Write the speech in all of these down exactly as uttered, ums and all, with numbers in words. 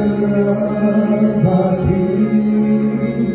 of our King,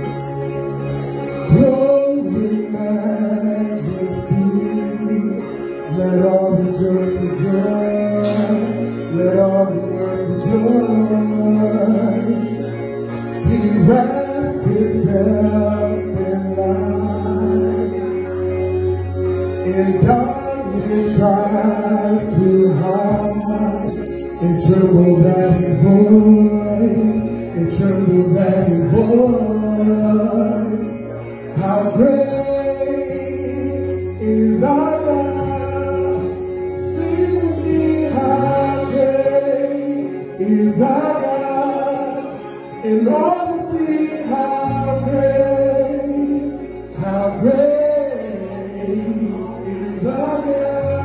glowing majesty. Let all rejoice, rejoice. Let all the earth rejoice. He wraps himself in light, in darkness tries to hide. It trembles at his voice. It trembles at his voice. How great is our God? Sing with me, how great is our God? And all the see how great, how great is our God.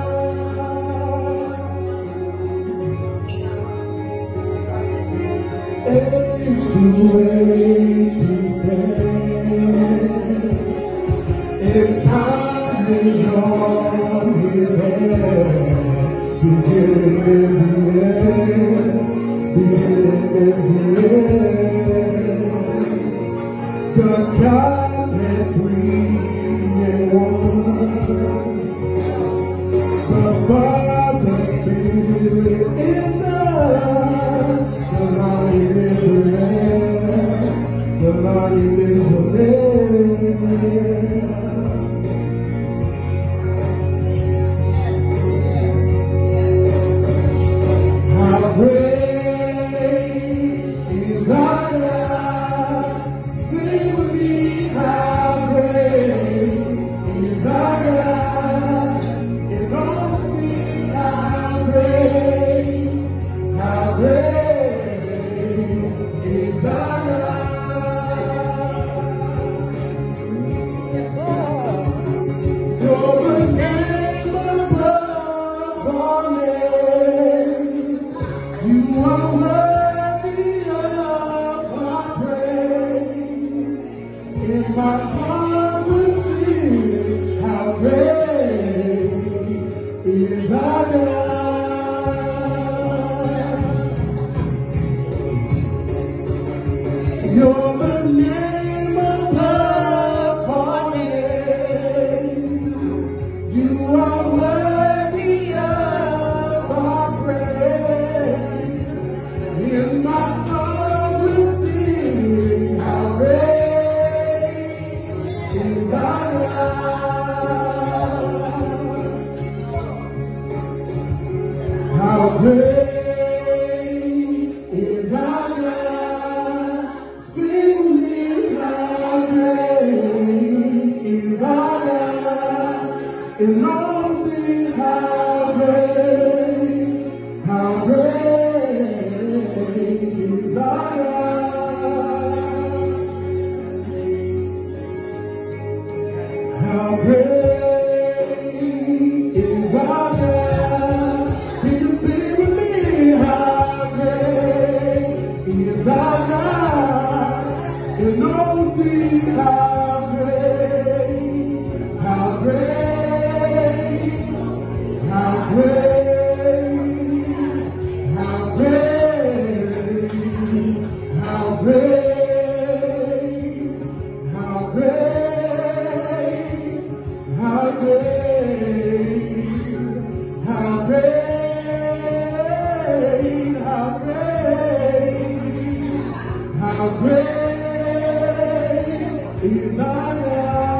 Age to age he stands, in time is on his hand, beginning in the end, beginning in the end. The Godhead three in one, the Father, Spirit is Son, the Lion in the Lamb, the Lion in the Lamb. How great is our God? Sing with me, how great is our God? And all see how great, how great is our God. You're the name above all names. You are worthy of our praise. In my heart will sing how great is our God. You're the name above all names. You are worthy of our praise. In my heart will sing how great is our God. How great is our God. Sing me, how great is our God. In all things, how great, how great is our God. How great is our God. Can you sing with me? How great is our God. In all things, how great, how great, how great, how great, how great, how great, how great, how great, how great, how great is our God.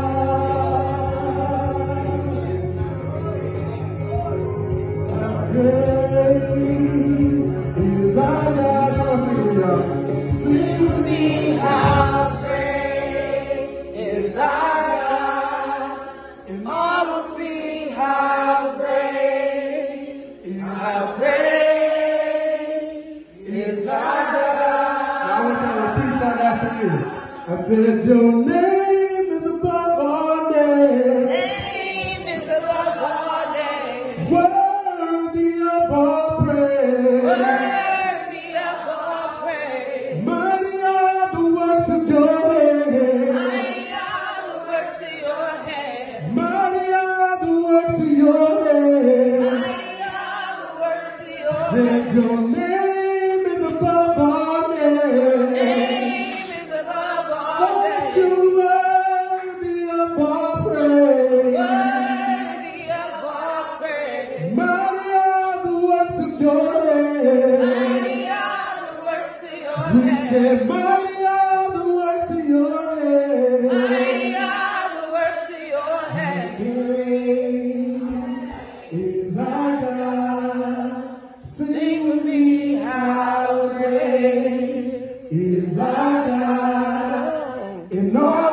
How great is our God. Come on, sing with y'all. Sing with me, how great is our God. And all will see how great, and how great is our God. I want y'all to repeat that after you. I said, your name is above all names. Name is above all names. Worthy of all praise. Worthy of all praise. Mighty are the works of your hands. Mighty are the works of your hands. Mighty are the works of your hands. Mighty are the works of your Said hands. your name is above all God, in all